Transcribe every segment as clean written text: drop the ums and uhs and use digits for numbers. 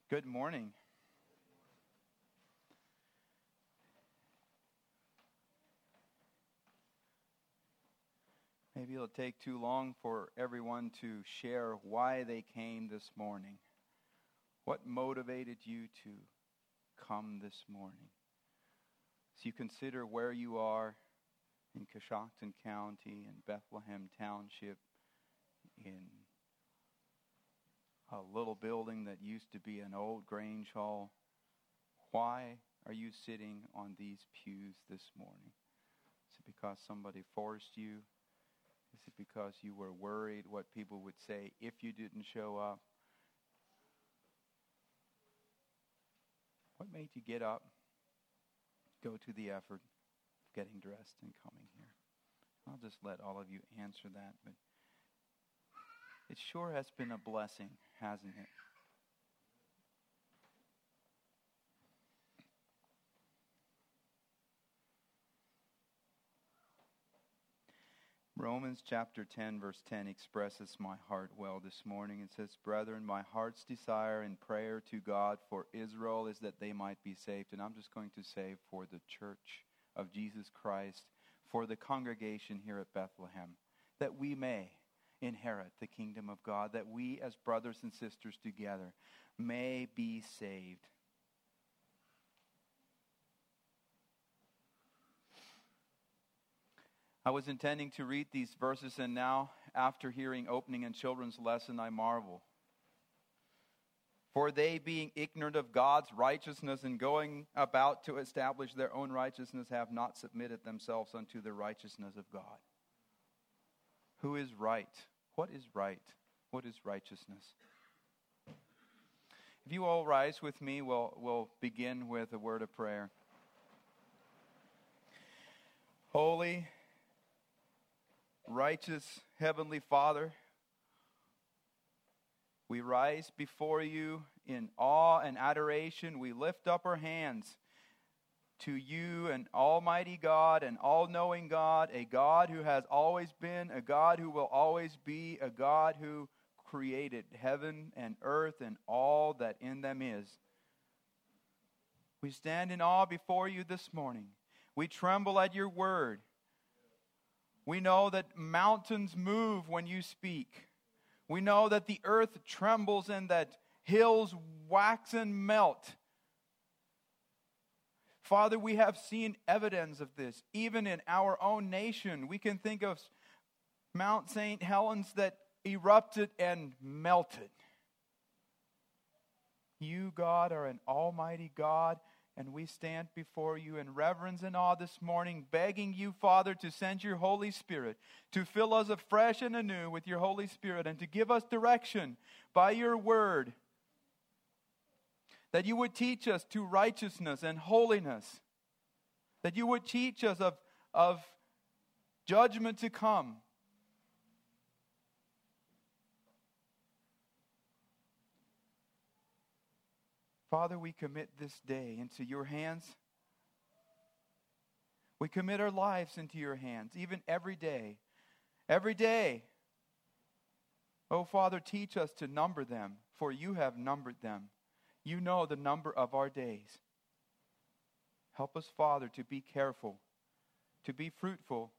Good morning. Maybe it'll take too long for everyone to share why they came this morning. What motivated you to come this morning? As you consider where you are in Coshocton County, in Bethlehem Township, in a little building that used to be an old Grange Hall, why are you sitting on these pews this morning? Is it because somebody forced you? Is it because you were worried what people would say if you didn't show up? What made you get up, go to the effort of getting dressed and coming here? I'll just let all of you answer that, but it sure has been a blessing, hasn't it? Romans chapter 10, verse 10 expresses my heart well this morning. It says, "Brethren, my heart's desire and prayer to God for Israel is that they might be saved." And I'm just going to say for the church of Jesus Christ, for the congregation here at Bethlehem, that we may inherit the kingdom of God, that we as brothers and sisters together may be saved. I was intending to read these verses, and now, after hearing opening and children's lesson, I marvel. For they, being ignorant of God's righteousness and going about to establish their own righteousness, have not submitted themselves unto the righteousness of God. Who is right? What is right? What is righteousness? If you all rise with me, we'll begin with a word of prayer. Holy, righteous Heavenly Father, we rise before you in awe and adoration. We lift up our hands to you, an almighty God, an all-knowing God, a God who has always been, a God who will always be, a God who created heaven and earth and all that in them is. We stand in awe before you this morning. We tremble at your word. We know that mountains move when you speak. We know that the earth trembles and that hills wax and melt. Father, we have seen evidence of this. Even in our own nation, we can think of Mount St. Helens that erupted and melted. You, God, are an almighty God, and we stand before you in reverence and awe this morning, begging you, Father, to send your Holy Spirit, to fill us afresh and anew with your Holy Spirit, and to give us direction by your word, that you would teach us to righteousness and holiness, that you would teach us of judgment to come. Father, we commit this day into your hands. We commit our lives into your hands, even every day. Every day. Oh, Father, teach us to number them, for you have numbered them. You know the number of our days. Help us, Father, to be careful, to be fruitful,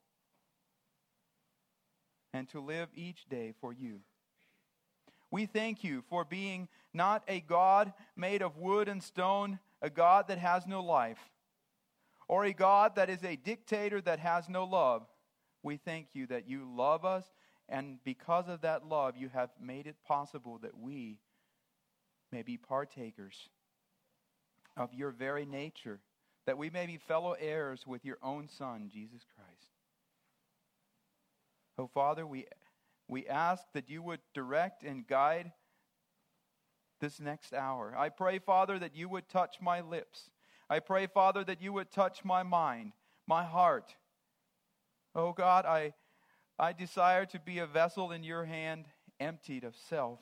and to live each day for you. We thank you for being not a God made of wood and stone, a God that has no life, or a God that is a dictator that has no love. We thank you that you love us, and because of that love, you have made it possible that we may be partakers of your very nature, that we may be fellow heirs with your own Son, Jesus Christ. Oh, Father, we ask that you would direct and guide this next hour. I pray, Father, that you would touch my lips. I pray, Father, that you would touch my mind, my heart. Oh, God, I desire to be a vessel in your hand, emptied of self,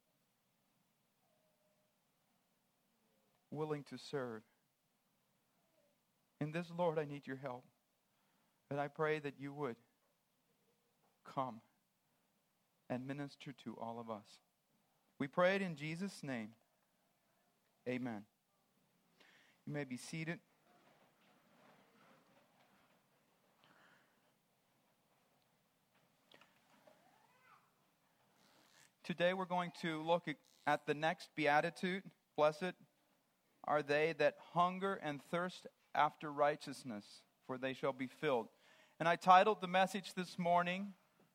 willing to serve. In this, Lord, I need your help. And I pray that you would come and minister to all of us. We pray it in Jesus' name. Amen. You may be seated. Today we're going to look at the next beatitude. Blessed are they that hunger and thirst after righteousness, for they shall be filled. And I titled the message this morning,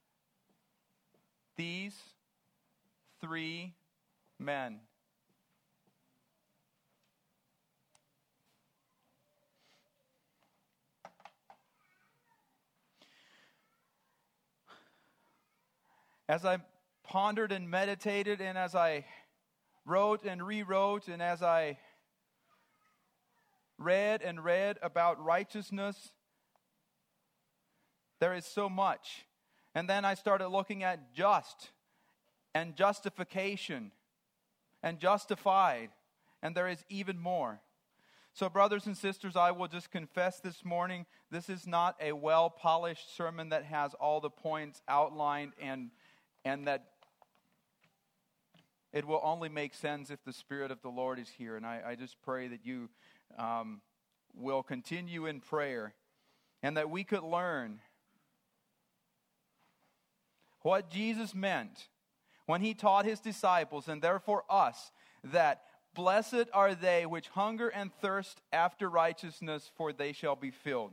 These Three Men. As I pondered and meditated, and as I wrote and rewrote, and as I read and read about righteousness, there is so much. And then I started looking at just and justification and justified, and there is even more. So brothers and sisters, I will just confess this morning, this is not a well-polished sermon that has all the points outlined and that it will only make sense if the Spirit of the Lord is here. And I just pray that you will continue in prayer and that we could learn what Jesus meant when he taught his disciples, and therefore us, that blessed are they which hunger and thirst after righteousness, for they shall be filled.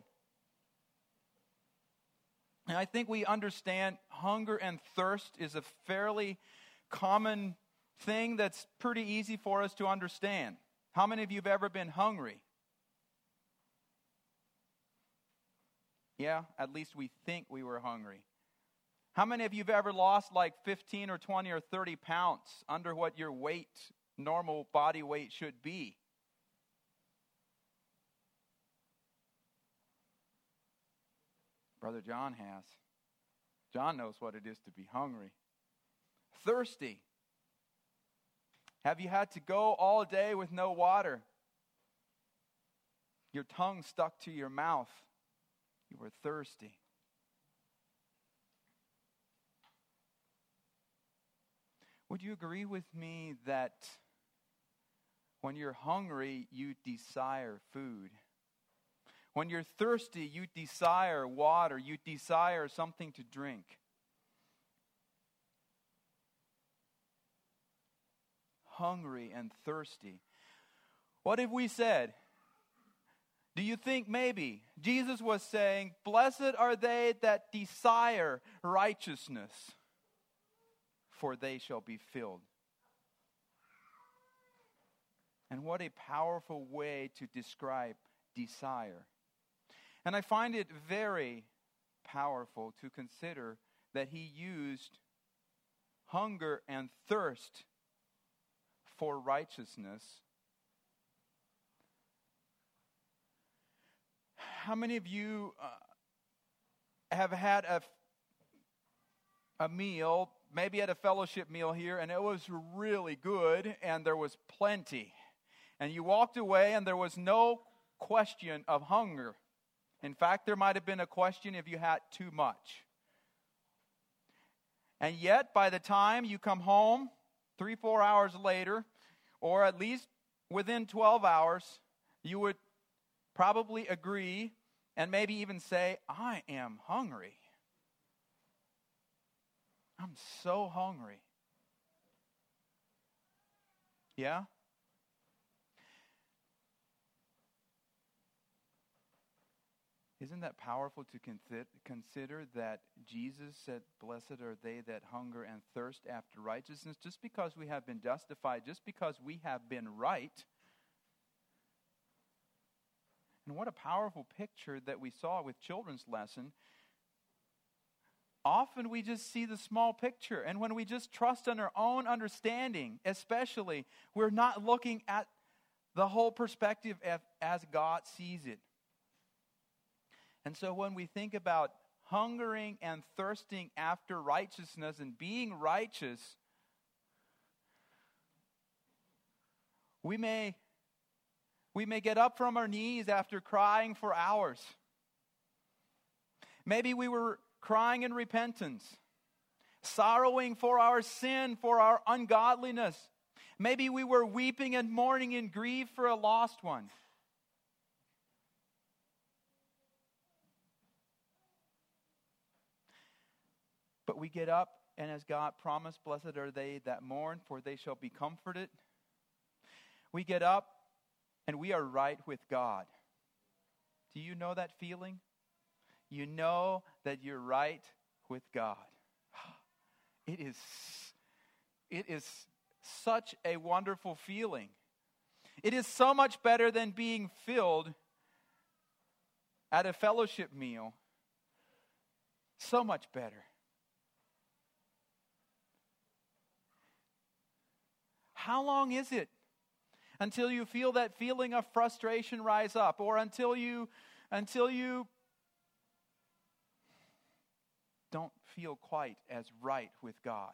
And I think we understand hunger and thirst is a fairly common thing that's pretty easy for us to understand. How many of you have ever been hungry? Yeah, at least we think we were hungry. How many of you have ever lost like 15 or 20 or 30 pounds under what your weight, normal body weight should be? Brother John has. John knows what it is to be hungry. Thirsty. Have you had to go all day with no water? Your tongue stuck to your mouth. You were thirsty. Would you agree with me that when you're hungry, you desire food? When you're thirsty, you desire water. You desire something to drink. Hungry and thirsty. What if we said, do you think maybe Jesus was saying, blessed are they that desire righteousness, for they shall be filled? And what a powerful way to describe desire. And I find it very powerful to consider that he used hunger and thirst for righteousness. How many of you have had a meal, maybe at a fellowship meal here, and it was really good, and there was plenty, and you walked away, and there was no question of hunger? In fact, there might have been a question if you had too much. And yet, by the time you come home, 3-4 hours later, or at least within 12 hours, you would probably agree and maybe even say, I am hungry. I'm so hungry. Yeah? Isn't that powerful to consider that Jesus said, blessed are they that hunger and thirst after righteousness? Just because we have been justified, just because we have been right. And what a powerful picture that we saw with children's lesson. Often we just see the small picture. And when we just trust in our own understanding, especially, we're not looking at the whole perspective as God sees it. And so when we think about hungering and thirsting after righteousness and being righteous, we may get up from our knees after crying for hours. Maybe we were crying in repentance, sorrowing for our sin, for our ungodliness. Maybe we were weeping and mourning in grief for a lost one. But we get up, and as God promised, blessed are they that mourn, for they shall be comforted. We get up, and we are right with God. Do you know that feeling? You know that you're right with God. It is such a wonderful feeling. It is so much better than being filled at a fellowship meal. So much better. How long is it until you feel that feeling of frustration rise up, or until you don't feel quite as right with God?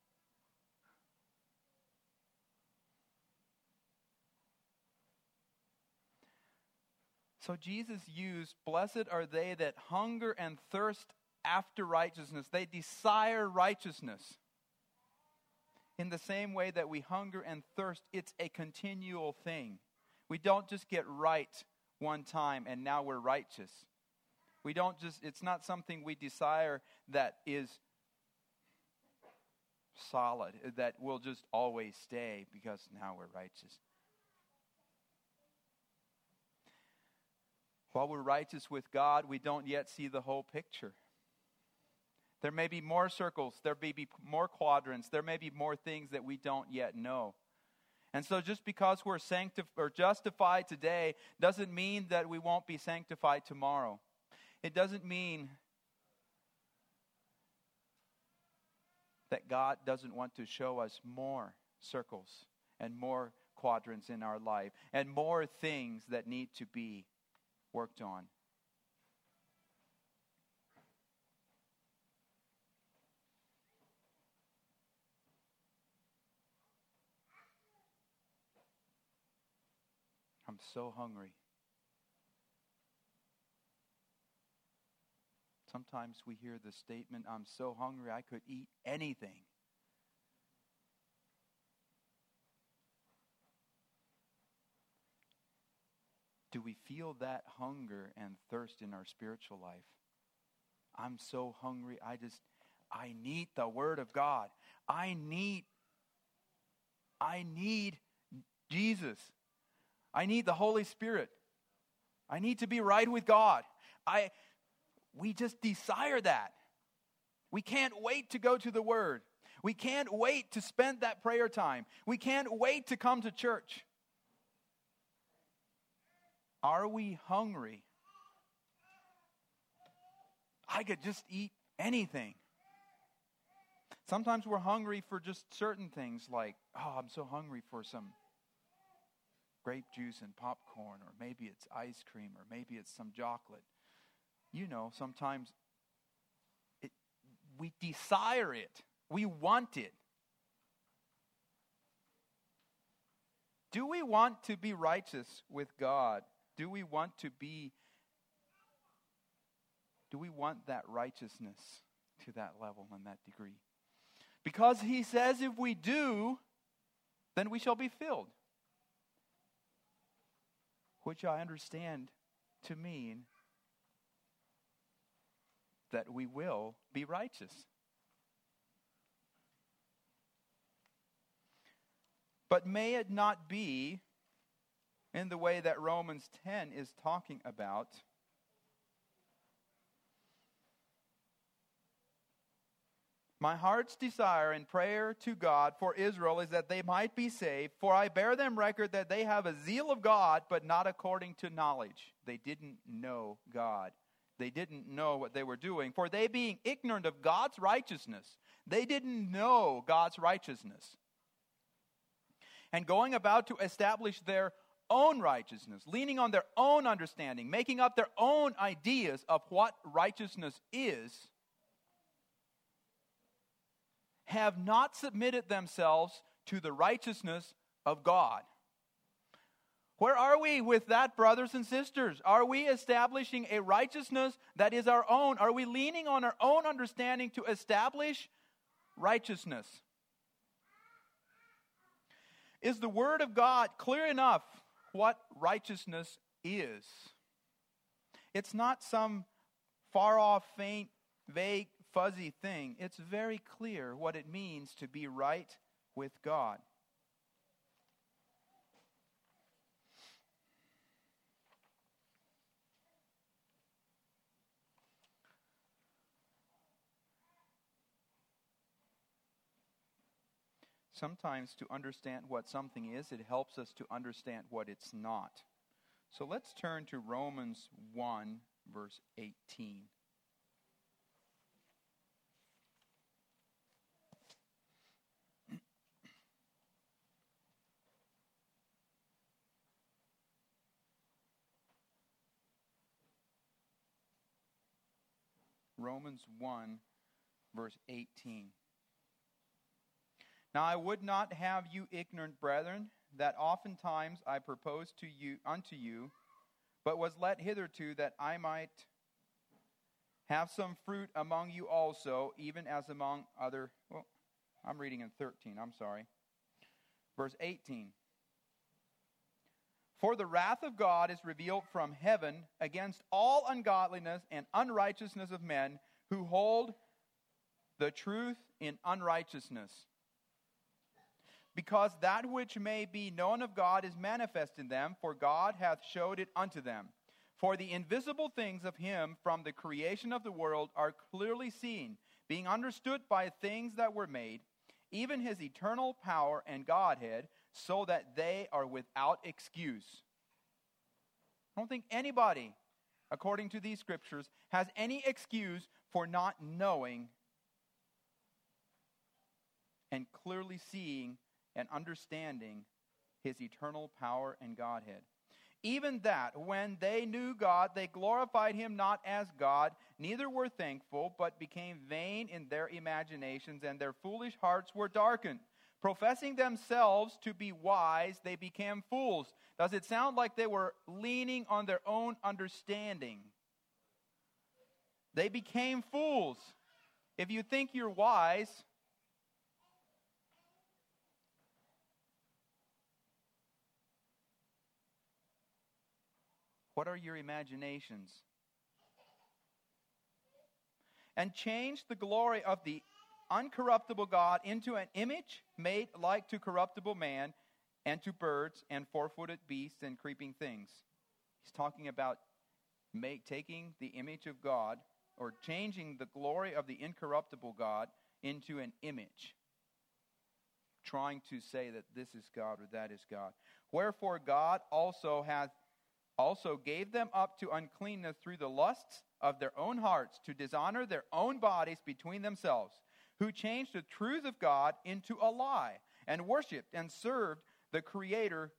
So Jesus used, blessed are they that hunger and thirst after righteousness. They desire righteousness. In the same way that we hunger and thirst, it's a continual thing. We don't just get right one time and now we're righteous. It's not something we desire that is solid, that will just always stay because now we're righteous. While we're righteous with God, we don't yet see the whole picture. There may be more circles, there may be more quadrants, there may be more things that we don't yet know. And so just because we're justified today doesn't mean that we won't be sanctified tomorrow. It doesn't mean that God doesn't want to show us more circles and more quadrants in our life and more things that need to be worked on. I'm so hungry. Sometimes we hear the statement, I'm so hungry I could eat anything. Do we feel that hunger and thirst in our spiritual life? I'm so hungry, I need the Word of God. I need Jesus. I need the Holy Spirit. I need to be right with God. We just desire that. We can't wait to go to the Word. We can't wait to spend that prayer time. We can't wait to come to church. Are we hungry? I could just eat anything. Sometimes we're hungry for just certain things like, I'm so hungry for some grape juice and popcorn, or maybe it's ice cream, or maybe it's some chocolate. Sometimes we desire it. We want it. Do we want to be righteous with God? Do we want that righteousness to that level and that degree? Because he says if we do, then we shall be filled. Which I understand to mean that we will be righteous. But may it not be in the way that Romans 10 is talking about. My heart's desire and prayer to God for Israel is that they might be saved, for I bear them record that they have a zeal of God, but not according to knowledge. They didn't know God. They didn't know what they were doing. For they being ignorant of God's righteousness, they didn't know God's righteousness. And going about to establish their own righteousness, leaning on their own understanding, making up their own ideas of what righteousness is, have not submitted themselves to the righteousness of God. Where are we with that, brothers and sisters? Are we establishing a righteousness that is our own? Are we leaning on our own understanding to establish righteousness? Is the Word of God clear enough what righteousness is? It's not some far-off, faint, vague, fuzzy thing. It's very clear what it means to be right with God. Sometimes to understand what something is, it helps us to understand what it's not. So let's turn to Romans 1, verse 18. Romans 1, verse 18. Now I would not have you ignorant, brethren, that oftentimes I proposed unto you, but was let hitherto that I might have some fruit among you also, even as among other. Well, I'm reading in 13, I'm sorry. Verse 18. For the wrath of God is revealed from heaven against all ungodliness and unrighteousness of men who hold the truth in unrighteousness. Because that which may be known of God is manifest in them, for God hath showed it unto them. For the invisible things of him from the creation of the world are clearly seen, being understood by things that were made, even his eternal power and Godhead, so that they are without excuse. I don't think anybody, according to these scriptures, has any excuse for not knowing and clearly seeing and understanding his eternal power and Godhead. Even that, when they knew God, they glorified him not as God, neither were thankful, but became vain in their imaginations, and their foolish hearts were darkened. Professing themselves to be wise, they became fools. Does it sound like they were leaning on their own understanding? They became fools. If you think you're wise, what are your imaginations? And changed the glory of the uncorruptible God into an image made like to corruptible man and to birds and four-footed beasts and creeping things. He's talking about taking the image of God or changing the glory of the incorruptible God into an image, trying to say that this is God or that is God. Wherefore God also gave them up to uncleanness through the lusts of their own hearts, to dishonor their own bodies between themselves, who changed the truth of God into a lie, and worshipped and served the creature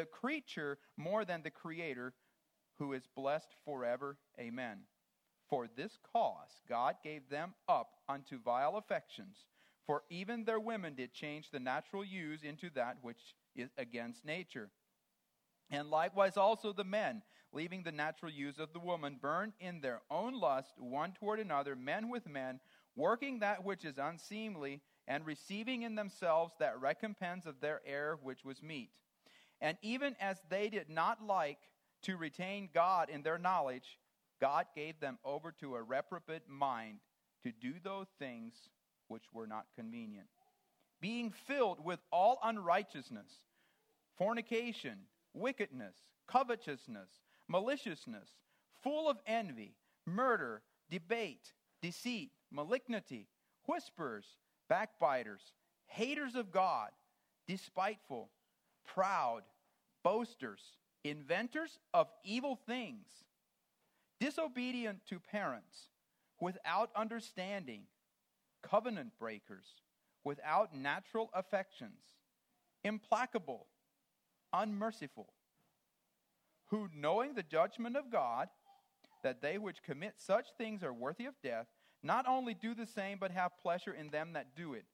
more than the Creator, who is blessed forever. Amen. For this cause God gave them up unto vile affections, for even their women did change the natural use into that which is against nature. And likewise also the men, leaving the natural use of the woman, burned in their own lust one toward another, men with men, working that which is unseemly, and receiving in themselves that recompense of their error which was meet. And even as they did not like to retain God in their knowledge, God gave them over to a reprobate mind to do those things which were not convenient, being filled with all unrighteousness, fornication, wickedness, covetousness, maliciousness, full of envy, murder, debate, deceit, malignity, whisperers, backbiters, haters of God, despiteful, proud, boasters, inventors of evil things, disobedient to parents, without understanding, covenant breakers, without natural affections, implacable, unmerciful, who knowing the judgment of God, that they which commit such things are worthy of death, not only do the same, but have pleasure in them that do it.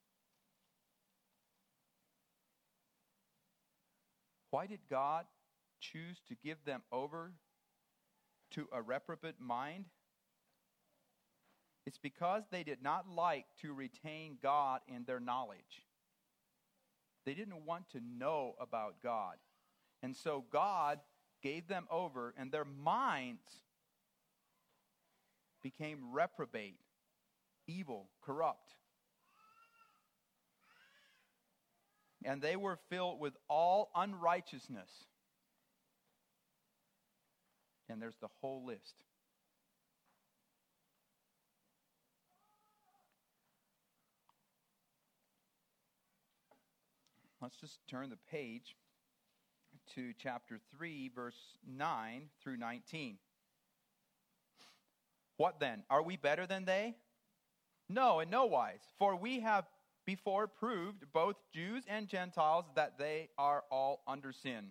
Why did God choose to give them over to a reprobate mind? It's because they did not like to retain God in their knowledge. They didn't want to know about God. And so God gave them over, and their minds became reprobate, evil, corrupt. And they were filled with all unrighteousness. And there's the whole list. Let's just turn the page to chapter 3, verse 9 through 19. What then? Are we better than they? No, in no wise. For we have before proved, both Jews and Gentiles, that they are all under sin.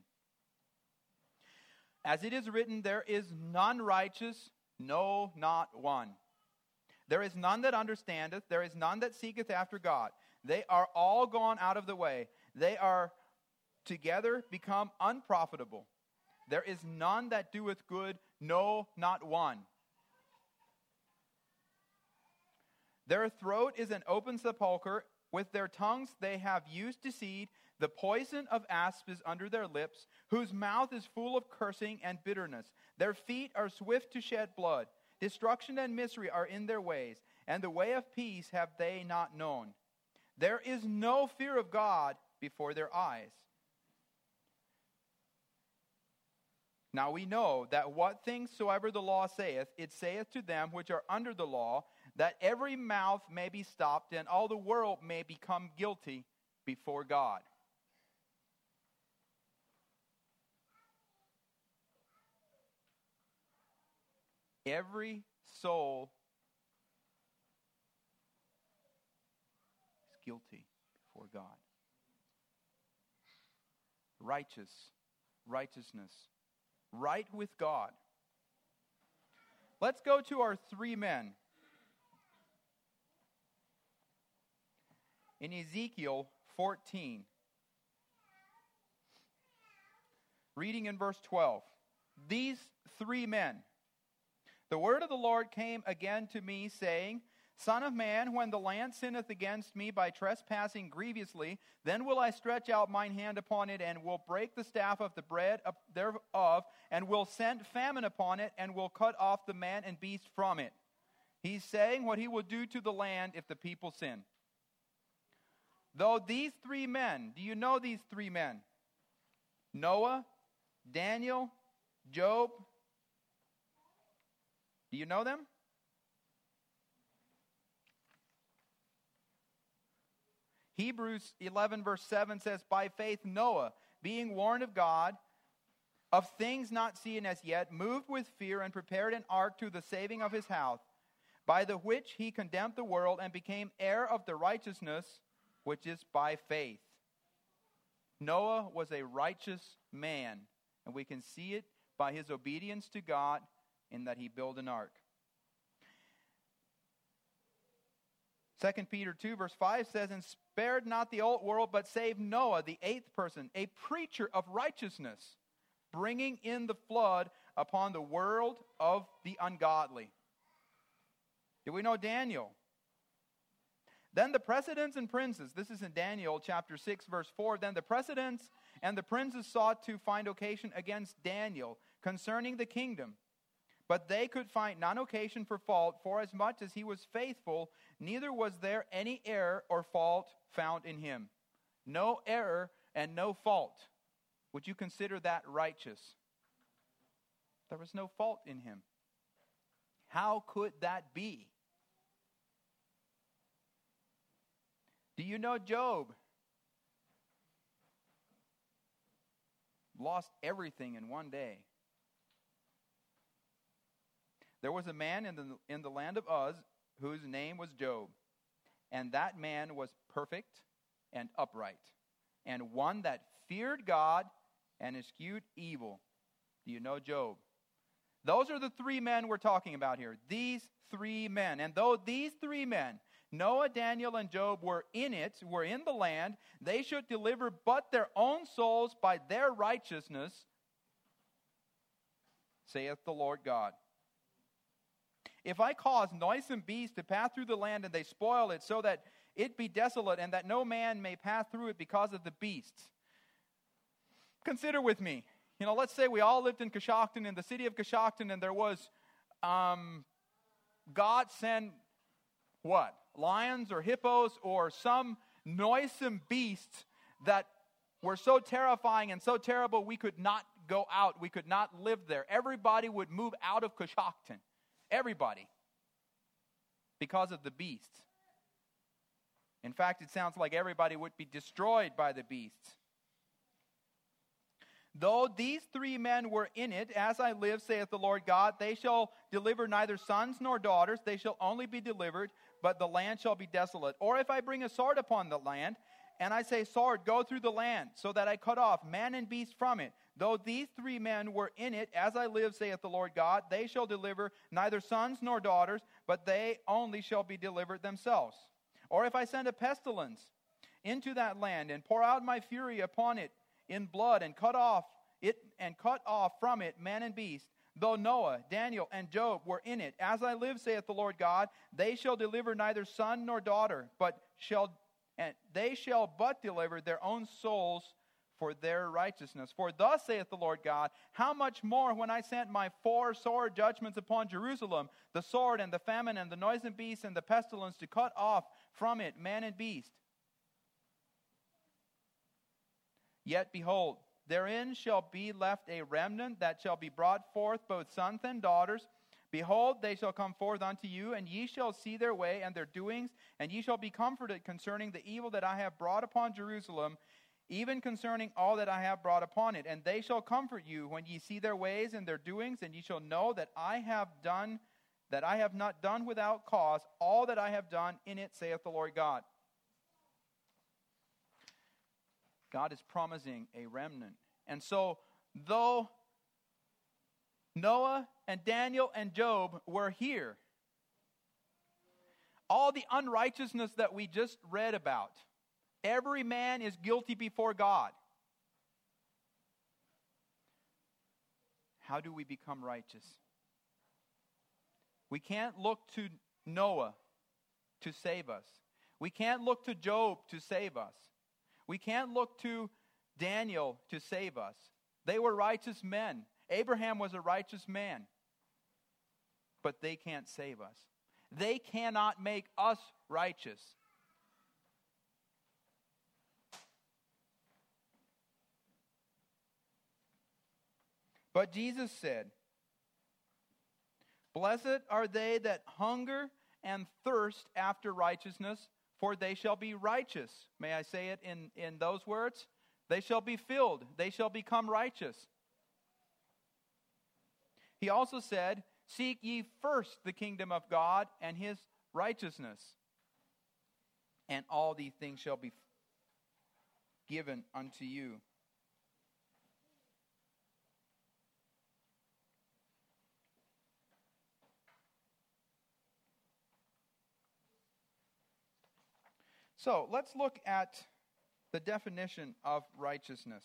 As it is written, there is none righteous, no, not one. There is none that understandeth, there is none that seeketh after God. They are all gone out of the way. They are together become unprofitable. There is none that doeth good, no, not one. Their throat is an open sepulchre. With their tongues they have used deceit. The poison of asp is under their lips, whose mouth is full of cursing and bitterness. Their feet are swift to shed blood. Destruction and misery are in their ways, and the way of peace have they not known. There is no fear of God before their eyes. Now we know that what things soever the law saith, it saith to them which are under the law, that every mouth may be stopped, and all the world may become guilty before God. Every soul is guilty before God. Righteousness, right with God. Let's go to our three men. In Ezekiel 14, reading in verse 12, these three men, the word of the Lord came again to me, saying, Son of man, when the land sinneth against me by trespassing grievously, then will I stretch out mine hand upon it, and will break the staff of the bread thereof, and will send famine upon it, and will cut off the man and beast from it. He's saying what he will do to the land if the people sin. Though these three men, do you know these three men? Noah, Daniel, Job. Do you know them? Hebrews 11 verse 7 says, By faith Noah, being warned of God, of things not seen as yet, moved with fear and prepared an ark to the saving of his house, by the which he condemned the world and became heir of the righteousness which is by faith. Noah was a righteous man, and we can see it by his obedience to God in that he built an ark. 2 Peter 2 verse 5 says, And spared not the old world, but saved Noah, the eighth person, a preacher of righteousness, bringing in the flood upon the world of the ungodly. Do we know Daniel? Then the presidents and princes, this is in Daniel chapter 6 verse 4, then the presidents and the princes sought to find occasion against Daniel concerning the kingdom. But they could find none occasion for fault, forasmuch as he was faithful, neither was there any error or fault found in him. No error and no fault. Would you consider that righteous? There was no fault in him. How could that be? Do you know Job? Lost everything in one day. There was a man in the land of Uz whose name was Job. And that man was perfect and upright, and one that feared God and eschewed evil. Do you know Job? Those are the three men we're talking about here. These three men. And though these three men, Noah, Daniel, and Job, were in the land, they should deliver but their own souls by their righteousness, saith the Lord God. If I cause noisome beasts to pass through the land, and they spoil it, so that it be desolate, and that no man may pass through it because of the beasts. Consider with me, let's say we all lived in Coshocton, in the city of Coshocton, and there was, God sent what? Lions or hippos or some noisome beasts that were so terrifying and so terrible we could not go out. We could not live there. Everybody would move out of Coshocton. Everybody. Because of the beasts. In fact, it sounds like everybody would be destroyed by the beasts. Though these 3 men were in it, as I live, saith the Lord God, they shall deliver neither sons nor daughters, they shall only be delivered, but the land shall be desolate. Or if I bring a sword upon the land, and I say, sword, go through the land, so that I cut off man and beast from it. Though these 3 men were in it, as I live, saith the Lord God, they shall deliver neither sons nor daughters, but they only shall be delivered themselves. Or if I send a pestilence into that land, and pour out my fury upon it in blood, and cut off from it man and beast, though Noah, Daniel, and Job were in it, as I live, saith the Lord God, they shall deliver neither son nor daughter, they shall but deliver their own souls for their righteousness. For thus saith the Lord God, how much more when I sent my 4 sore judgments upon Jerusalem, the sword and the famine and the noisome beast and the pestilence, to cut off from it man and beast. Yet behold, therein shall be left a remnant that shall be brought forth, both sons and daughters. Behold, they shall come forth unto you, and ye shall see their way and their doings, and ye shall be comforted concerning the evil that I have brought upon Jerusalem, even concerning all that I have brought upon it. And they shall comfort you when ye see their ways and their doings, and ye shall know that I have not done without cause all that I have done in it, saith the Lord God. God is promising a remnant. And so, though Noah and Daniel and Job were here, all the unrighteousness that we just read about, every man is guilty before God. How do we become righteous? We can't look to Noah to save us. We can't look to Job to save us. We can't look to Daniel to save us. They were righteous men. Abraham was a righteous man. But they can't save us. They cannot make us righteous. But Jesus said, blessed are they that hunger and thirst after righteousness, for they shall be righteous. May I say it in those words? They shall be filled. They shall become righteous. He also said, seek ye first the kingdom of God and his righteousness, and all these things shall be given unto you. So, let's look at the definition of righteousness.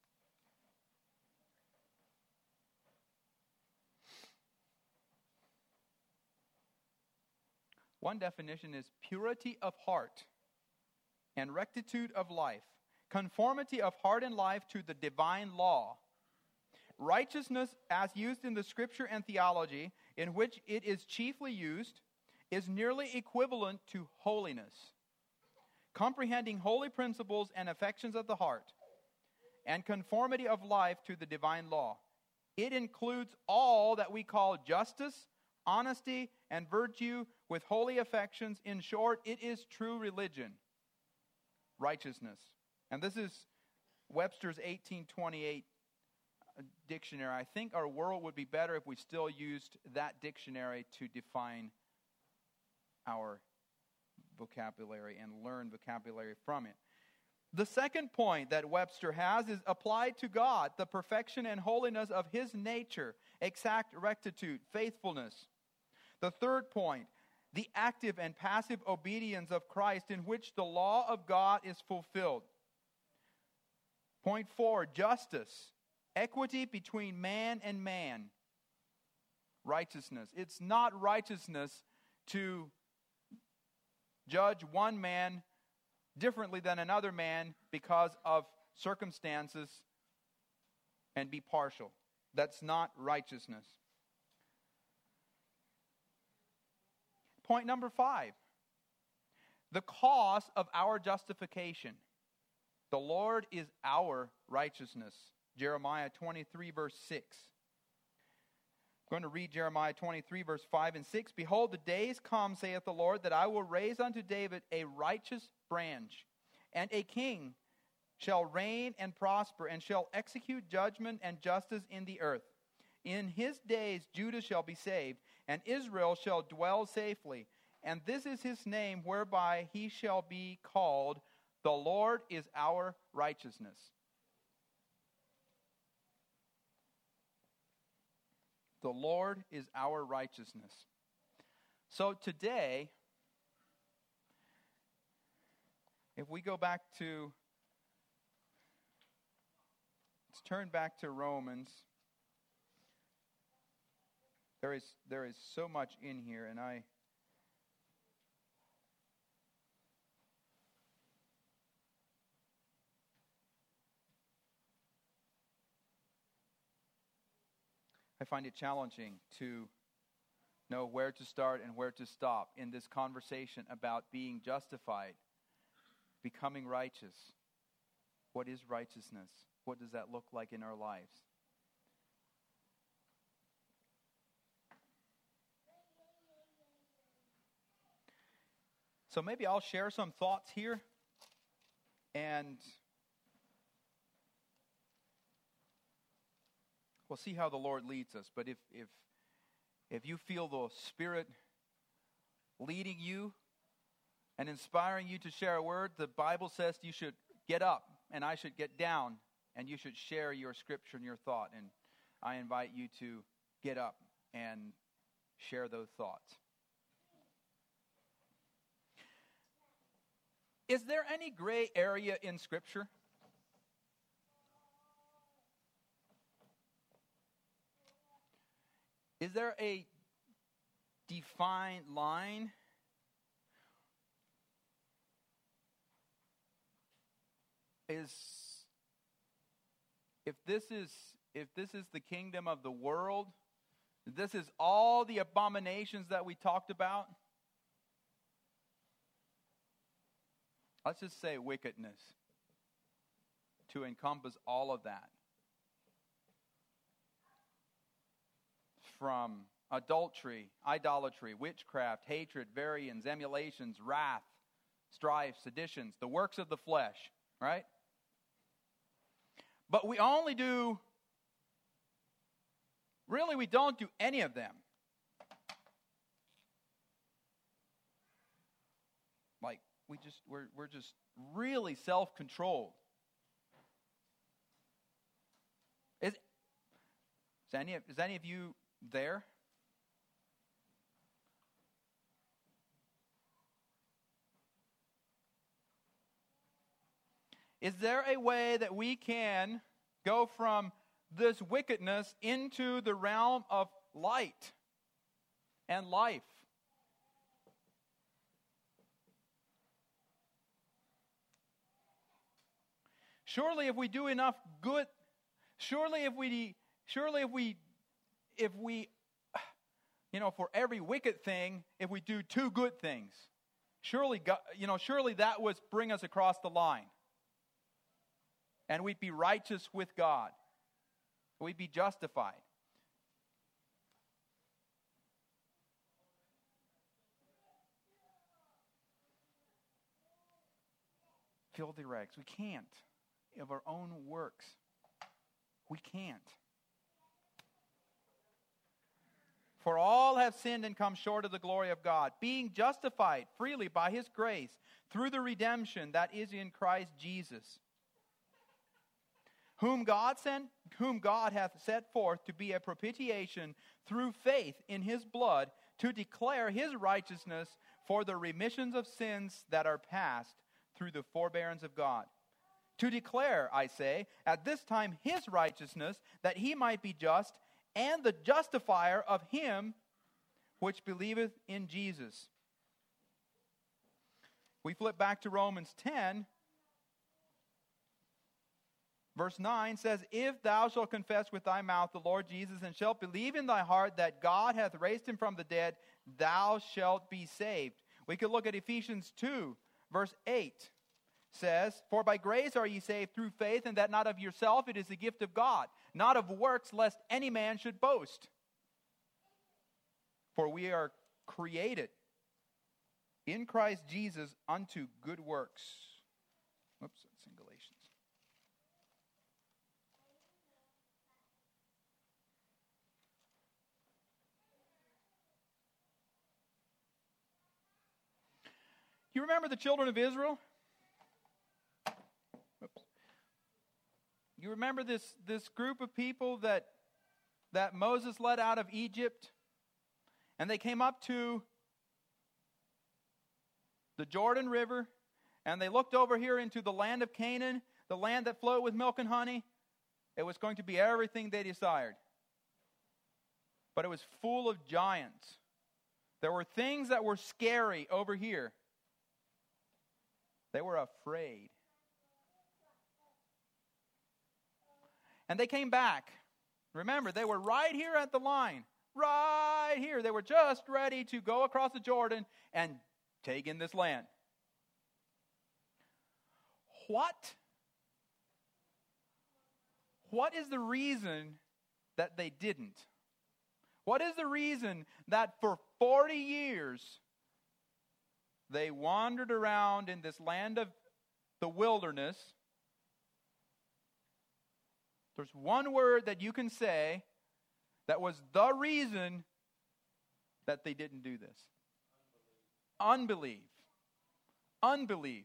One definition is purity of heart and rectitude of life, conformity of heart and life to the divine law. Righteousness, as used in the Scripture and theology, in which it is chiefly used, is nearly equivalent to holiness, comprehending holy principles and affections of the heart, and conformity of life to the divine law. It includes all that we call justice, honesty, and virtue with holy affections. In short, it is true religion, righteousness. And this is Webster's 1828 dictionary. I think our world would be better if we still used that dictionary to define our vocabulary and learn vocabulary from it. The second point that Webster has is applied to God, the perfection and holiness of his nature, exact rectitude, faithfulness. The third point, the active and passive obedience of Christ, in which the law of God is fulfilled. Point 4, justice, equity between man and man. Righteousness. It's not righteousness to judge one man differently than another man because of circumstances and be partial. That's not righteousness. Point number 5. The cost of our justification. The Lord is our righteousness. Jeremiah 23, verse 6. I'm going to read Jeremiah 23, verse 5 and 6. Behold, the days come, saith the Lord, that I will raise unto David a righteous branch, and a king shall reign and prosper, and shall execute judgment and justice in the earth. In his days Judah shall be saved, and Israel shall dwell safely. And this is his name, whereby he shall be called, the Lord is our righteousness. The Lord is our righteousness. So today, if we go back to, let's turn back to Romans. There is so much in here, and I find it challenging to know where to start and where to stop in this conversation about being justified, becoming righteous. What is righteousness? What does that look like in our lives? So maybe I'll share some thoughts here, and we'll see how the Lord leads us. But if you feel the Spirit leading you and inspiring you to share a word, the Bible says you should get up and I should get down, and you should share your scripture and your thought. And I invite you to get up and share those thoughts. Is there any gray area in Scripture? Is there a defined line? If this is the kingdom of the world, this is all the abominations that we talked about. Let's just say wickedness to encompass all of that. From adultery, idolatry, witchcraft, hatred, variance, emulations, wrath, strife, seditions, the works of the flesh, right? But we only do, really we don't do any of them. Like, we're just really self-controlled. Is any of you there? Is there a way that we can go from this wickedness into the realm of light and life? Surely if we do enough good, surely if we for every wicked thing, if we do 2 good things, surely God, surely that would bring us across the line. And we'd be righteous with God. We'd be justified. Filthy rags. We can't. Of our own works. We can't. For all have sinned and come short of the glory of God, being justified freely by His grace through the redemption that is in Christ Jesus, whom God hath set forth to be a propitiation through faith in His blood, to declare His righteousness for the remissions of sins that are past through the forbearance of God. To declare, I say, at this time His righteousness, that He might be just, and the justifier of him which believeth in Jesus. We flip back to Romans 10. Verse 9 says, if thou shalt confess with thy mouth the Lord Jesus, and shalt believe in thy heart that God hath raised him from the dead, thou shalt be saved. We could look at Ephesians 2, verse 8. Says, for by grace are ye saved through faith, and that not of yourself, it is the gift of God, not of works, lest any man should boast. For we are created in Christ Jesus unto good works. Oops, that's in Galatians. You remember the children of Israel? Oops. You remember this group of people that Moses led out of Egypt? And they came up to the Jordan River, and they looked over here into the land of Canaan, the land that flowed with milk and honey. It was going to be everything they desired. But it was full of giants. There were things that were scary over here. They were afraid. And they came back. Remember, they were right here at the line. Right here. They were just ready to go across the Jordan and take in this land. What is the reason that they didn't? What is the reason that for 40 years they wandered around in this land of the wilderness? There's one word that you can say that was the reason that they didn't do this. Unbelief. Unbelief.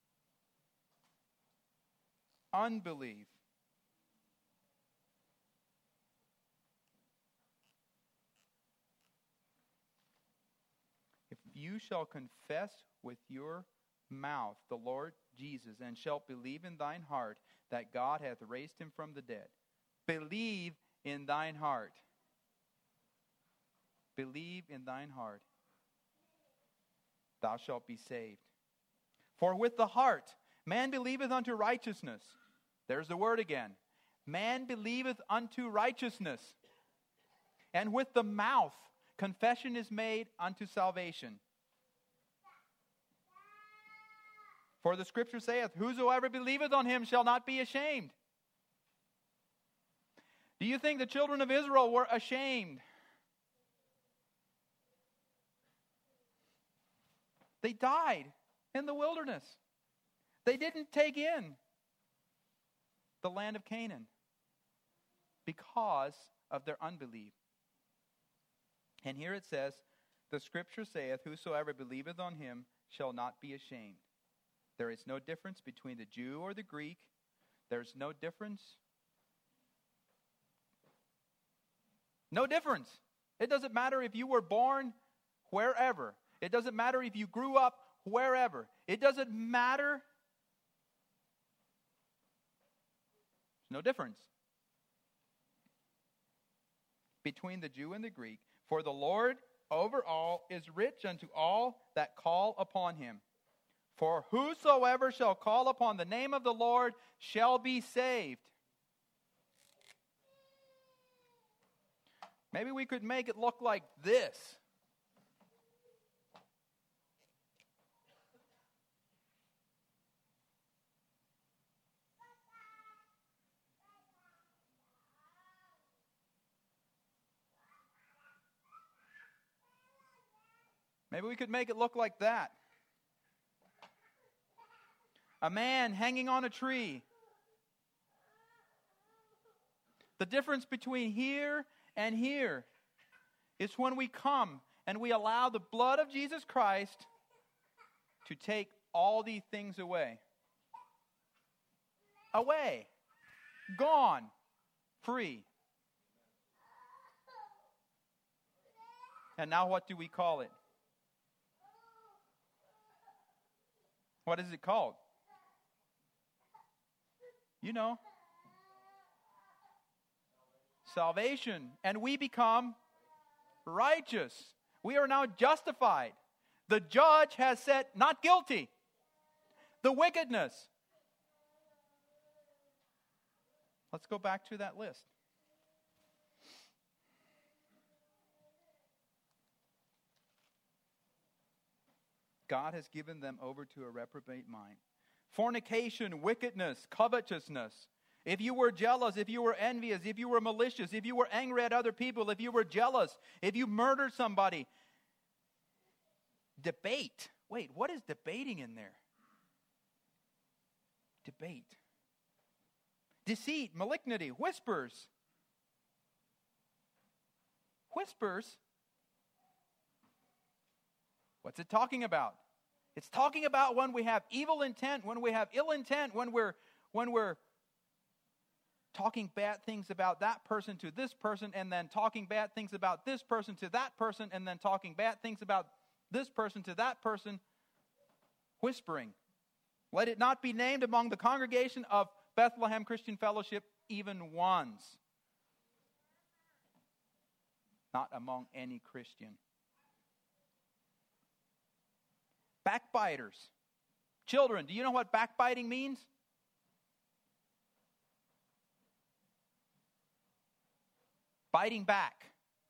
Unbelief. If you shall confess with your mouth the Lord Jesus, and shalt believe in thine heart that God hath raised him from the dead. Believe in thine heart. Believe in thine heart. Thou shalt be saved. For with the heart man believeth unto righteousness. There's the word again. Man believeth unto righteousness. And with the mouth confession is made unto salvation. For the scripture saith, whosoever believeth on him shall not be ashamed. Do you think the children of Israel were ashamed? They died in the wilderness. They didn't take in the land of Canaan because of their unbelief. And here it says, the scripture saith, whosoever believeth on him shall not be ashamed. There is no difference between the Jew or the Greek. There's no difference. No difference. It doesn't matter if you were born wherever. It doesn't matter if you grew up wherever. It doesn't matter. There's no difference between the Jew and the Greek. For the Lord over all is rich unto all that call upon him. For whosoever shall call upon the name of the Lord shall be saved. Maybe we could make it look like this. Maybe we could make it look like that. A man hanging on a tree. The difference between here and here is when we come and we allow the blood of Jesus Christ to take all these things away. Away. Gone. Free. And now what do we call it? What is it called? You know. Salvation. And we become righteous. We are now justified. The judge has said, not guilty. the wickedness. Let's go back to that list. God has given them over to a reprobate mind. Fornication, wickedness, covetousness. If you were jealous, if you were envious, if you were malicious, if you were angry at other people, if you were jealous, if you murdered somebody. Debate. Wait, what is debating in there? Debate. Deceit, malignity, whispers. Whispers? What's it talking about? It's talking about when we have evil intent, when we have ill intent, when we're talking bad things about that person to this person, and then talking bad things about this person to that person, and then talking bad things about this person to that person. Whispering. Let it not be named among the congregation of Bethlehem Christian Fellowship even once. Not among any Christian. Backbiters. Children, do you know what backbiting means? Biting back.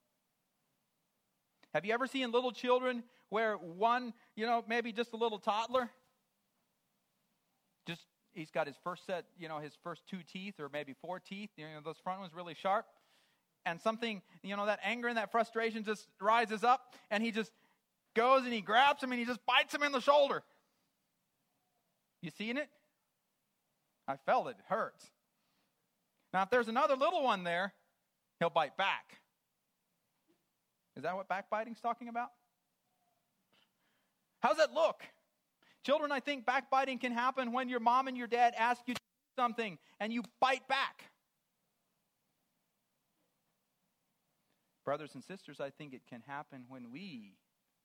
Have you ever seen little children where one, maybe just a little toddler, he's got his first set, his first 2 teeth or maybe 4 teeth, those front ones really sharp, and something, that anger and that frustration just rises up, and he just goes and he grabs him and he just bites him in the shoulder. You seen it? I felt it. It hurts. Now, if there's another little one there, he'll bite back. Is that what backbiting's talking about? How's that look? Children, I think backbiting can happen when your mom and your dad ask you to do something and you bite back. Brothers and sisters, I think it can happen when we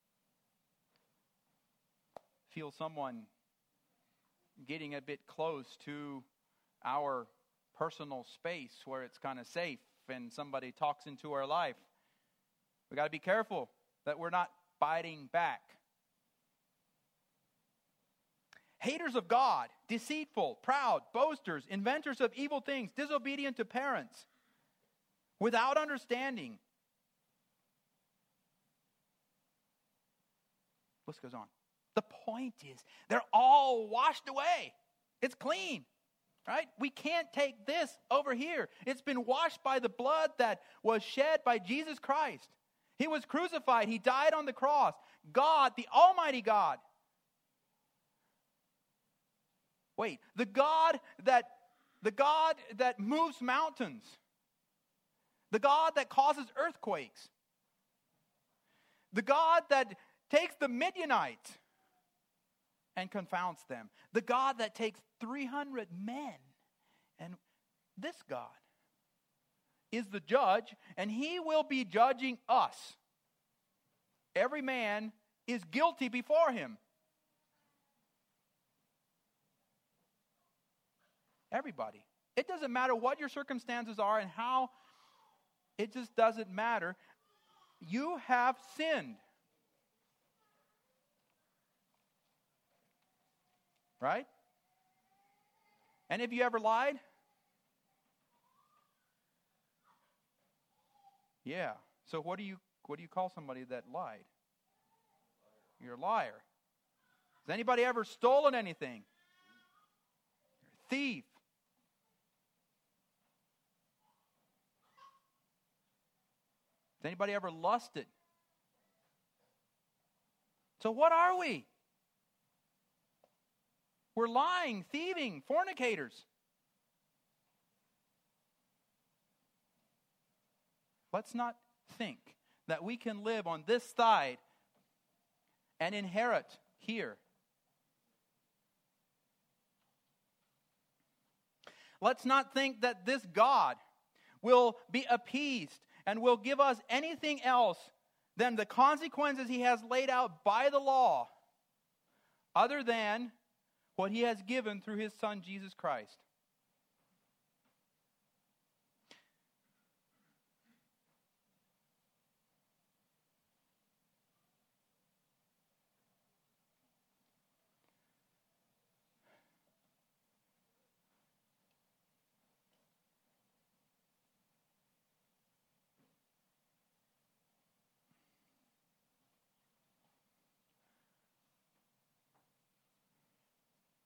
feel someone getting a bit close to our personal space where it's kind of safe and somebody talks into our life. We got to be careful that we're not biting back. Haters of God, deceitful, proud, boasters, inventors of evil things, disobedient to parents, without understanding. List goes on. The point is, they're all washed away. It's clean, right? We can't take this over here. It's been washed by the blood that was shed by Jesus Christ. He was crucified. He died on the cross. God, the Almighty God. Wait, the God that moves mountains. The God that causes earthquakes. The God that takes the Midianites and confounds them. The God that takes 300 men. And this God is the judge, and he will be judging us. Every man is guilty before him. Everybody. It doesn't matter what your circumstances are and how. It just doesn't matter. You have sinned. Right? And have you ever lied? Yeah. So what do you call somebody that lied? You're a liar. Has anybody ever stolen anything? You're a thief. Has anybody ever lusted? So what are we? We're lying, thieving, fornicators. Let's not think that we can live on this side and inherit here. Let's not think that this God will be appeased and will give us anything else than the consequences he has laid out by the law, other than what he has given through his Son, Jesus Christ.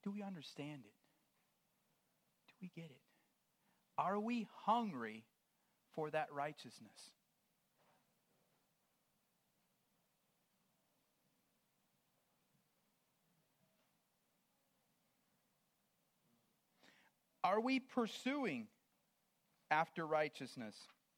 Do we understand it? Do we get it? Are we hungry for that righteousness? Are we pursuing after righteousness?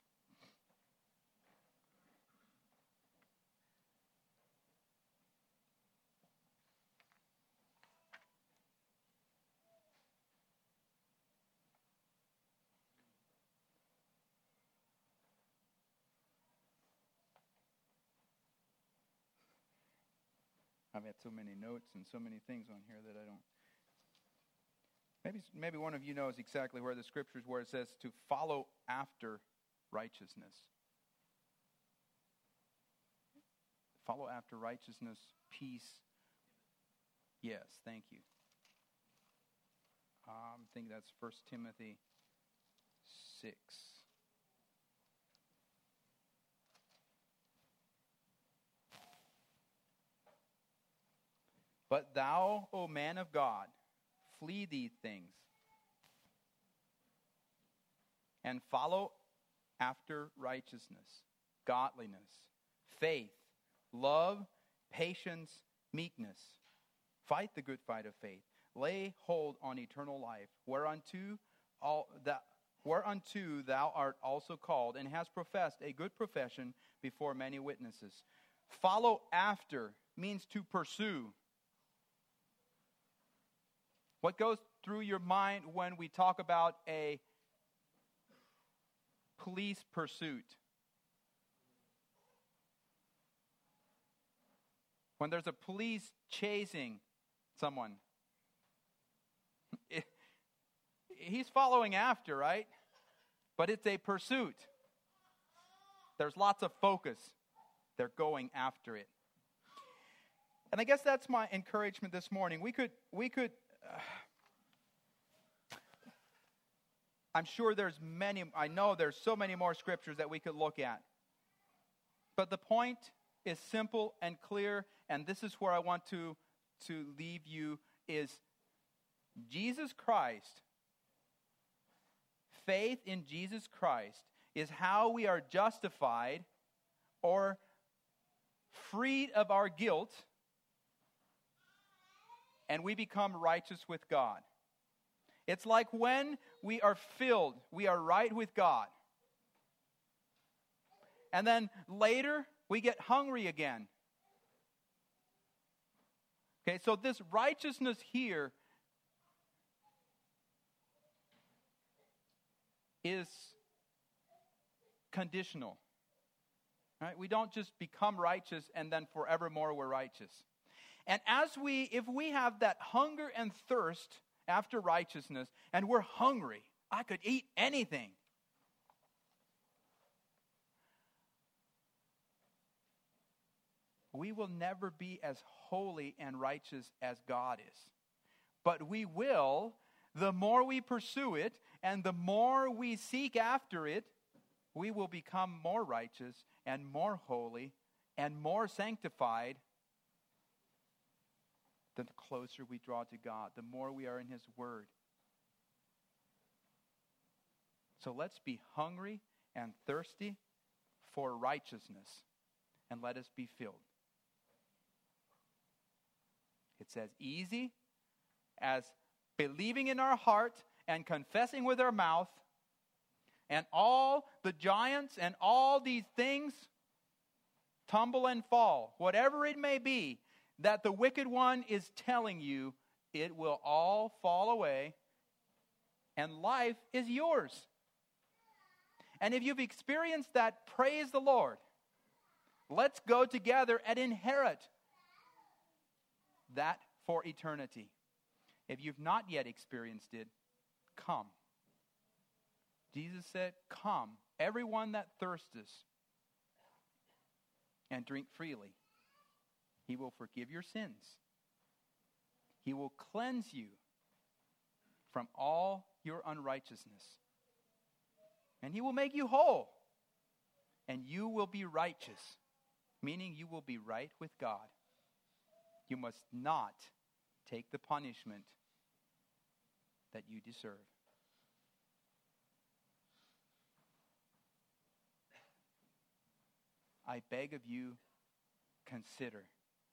I've had so many notes and so many things on here that I don't. Maybe one of you knows exactly where the scriptures where it says to follow after righteousness. Follow after righteousness, peace. Yes, thank you. I think that's 1 Timothy 6. But thou, O man of God, flee these things, and follow after righteousness, godliness, faith, love, patience, meekness. Fight the good fight of faith. Lay hold on eternal life, whereunto thou art also called, and hast professed a good profession before many witnesses. Follow after means to pursue. What goes through your mind when we talk about a police pursuit? When there's a police chasing someone, he's following after, right? But it's a pursuit. There's lots of focus. They're going after it. And I guess that's my encouragement this morning. We could I'm sure I know there's so many more scriptures that we could look at. But the point is simple and clear, and this is where I want to leave you, is Jesus Christ. Faith in Jesus Christ is how we are justified or freed of our guilt, and we become righteous with God. It's like when we are filled, we are right with God. And then later, we get hungry again. Okay, so this righteousness here is conditional. Right? We don't just become righteous and then forevermore we're righteous. And if we have that hunger and thirst after righteousness, and we're hungry, I could eat anything. We will never be as holy and righteous as God is. But we will, the more we pursue it, and the more we seek after it, we will become more righteous and more holy and more sanctified. The closer we draw to God, the more we are in His Word. So let's be hungry and thirsty for righteousness, and let us be filled. It's as easy as believing in our heart and confessing with our mouth, and all the giants and all these things tumble and fall, whatever it may be, that the wicked one is telling you, it will all fall away, and life is yours. And if you've experienced that, praise the Lord. Let's go together and inherit that for eternity. If you've not yet experienced it, come. Jesus said, come, everyone that thirsteth, and drink freely. He will forgive your sins. He will cleanse you from all your unrighteousness. And He will make you whole. And you will be righteous, meaning you will be right with God. You must not take the punishment that you deserve. I beg of you, consider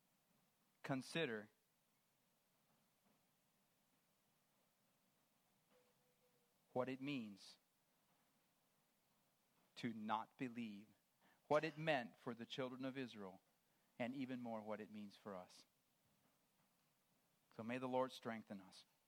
what it means to not believe, what it meant for the children of Israel, and even more what it means for us. So may the Lord strengthen us.